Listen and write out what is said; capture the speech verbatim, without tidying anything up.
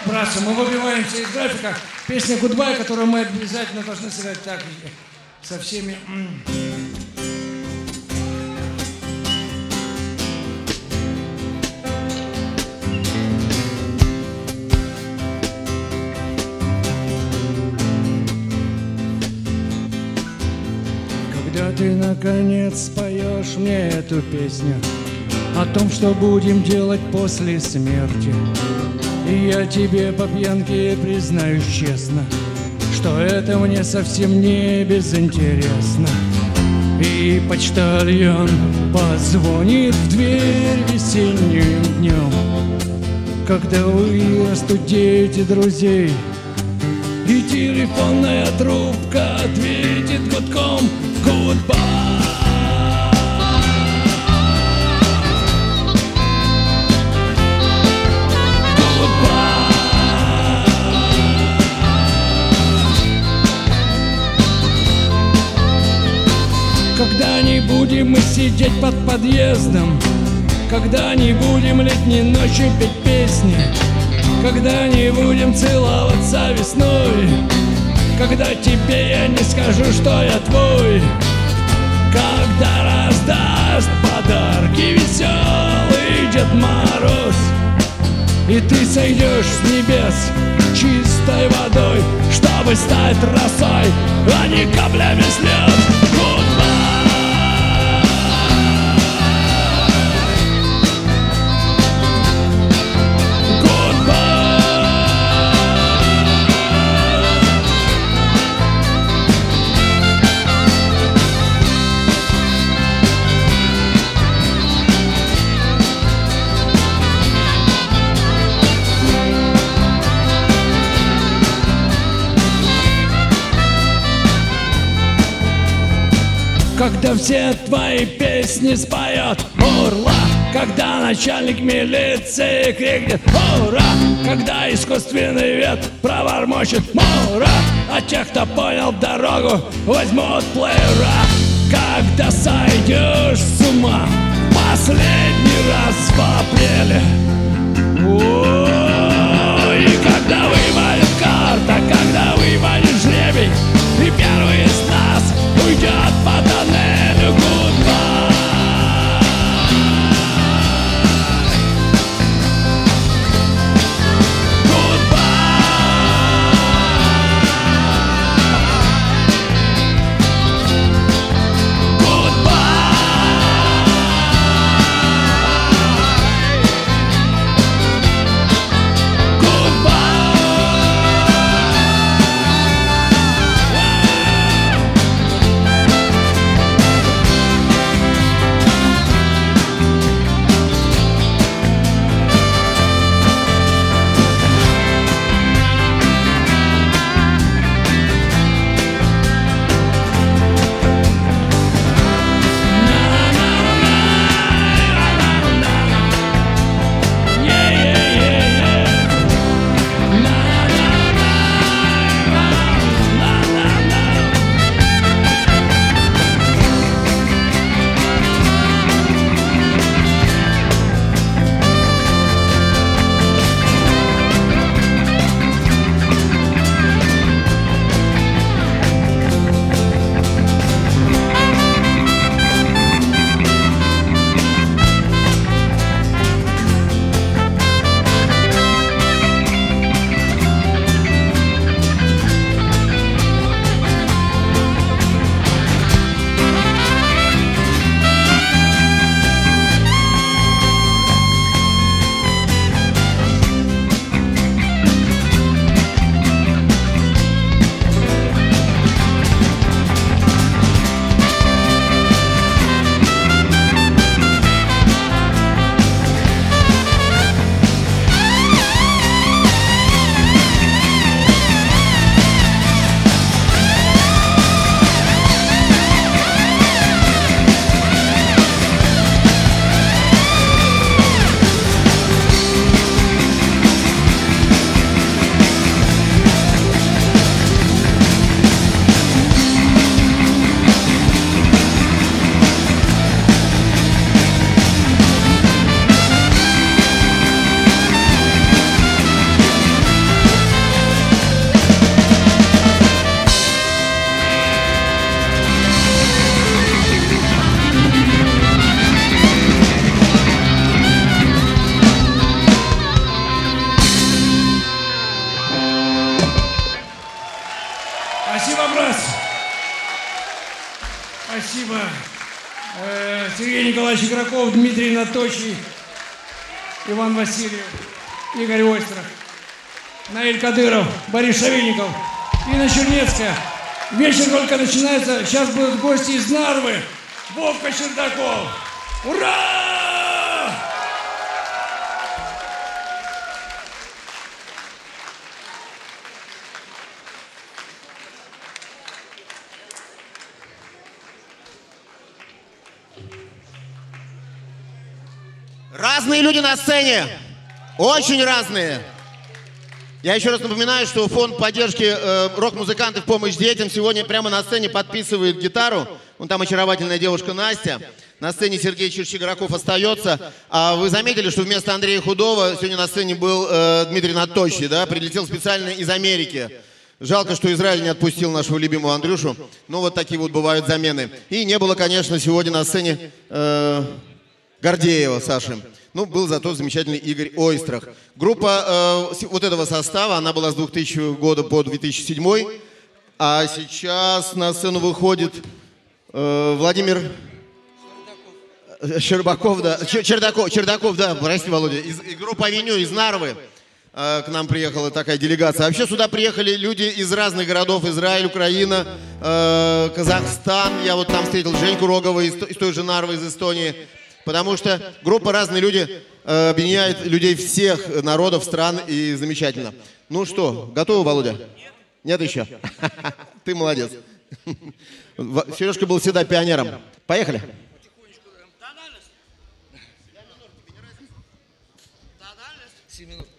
братцы, мы выбиваемся из графика. Песня «Goodbye», которую мы обязательно должны сыграть так со всеми. Когда ты наконец споешь мне эту песню о том, что будем делать после смерти, и я тебе по пьянке признаюсь честно, что это мне совсем не безинтересно. И почтальон позвонит в дверь весенним днем, когда вырастут дети друзей, и телефонная трубка ответит гудком «Goodbye». Когда не будем мы сидеть под подъездом, когда не будем летней ночью петь песни, когда не будем целоваться весной, когда тебе я не скажу, что я твой, когда раздаст подарки веселый Дед Мороз, и ты сойдешь с небес чистой водой, чтобы стать росой, а не каплями слез. Когда все твои песни споет «Ура!», когда начальник милиции крикнет «Ура!», когда искусственный ветер пробормочет «Ура!», а те, кто понял дорогу, возьмут плеера. Когда сойдешь с ума последний раз в апреле, о, и когда выпадет карта, когда выпадет жребий, и первый из нас уйдет по тоннелю Goodbye. Goodbye. вас. Спасибо. Э, Сергей Николаевич Игроков, Дмитрий Наточий, Иван Васильев, Игорь Ойстрах, Наиль Кадыров, Борис Шавинников, Инна Чернецкая. Вечер только начинается. Сейчас будут гости из Нарвы. Вовка Чердаков. Ура! Разные люди на сцене. Очень разные. Я еще раз напоминаю, что фонд поддержки э, рок-музыкантов «Помощь детям» сегодня прямо на сцене подписывает гитару. Вон там очаровательная девушка Настя. На сцене Сергей Игроков остается. А вы заметили, что вместо Андрея Худова сегодня на сцене был э, Дмитрий Наточий, да? Прилетел специально из Америки. Жалко, что Израиль не отпустил нашего любимого Андрюшу. Но вот такие вот бывают замены. И не было, конечно, сегодня на сцене э, Гордеева Саши. Ну, был зато замечательный Игорь Ойстрах. Группа э, вот этого состава, она была с двухтысячного года по две тысячи седьмой. А сейчас на сцену выходит э, Владимир Щербаков, да. Чердаков, Чердаков, да, прости, Володя. Из, из группы «Авеню» из Нарвы э, к нам приехала такая делегация. А вообще сюда приехали люди из разных городов. Израиль, Украина, э, Казахстан. Я вот там встретил Женьку Рогова из, из той же Нарвы, из Эстонии. Потому что группа «Разные люди» э, объединяет людей всех народов, стран, и замечательно. Ну что, готовы, Володя? Нет. Нет еще? Ты молодец. Сережка был всегда пионером. Поехали. Семь минут.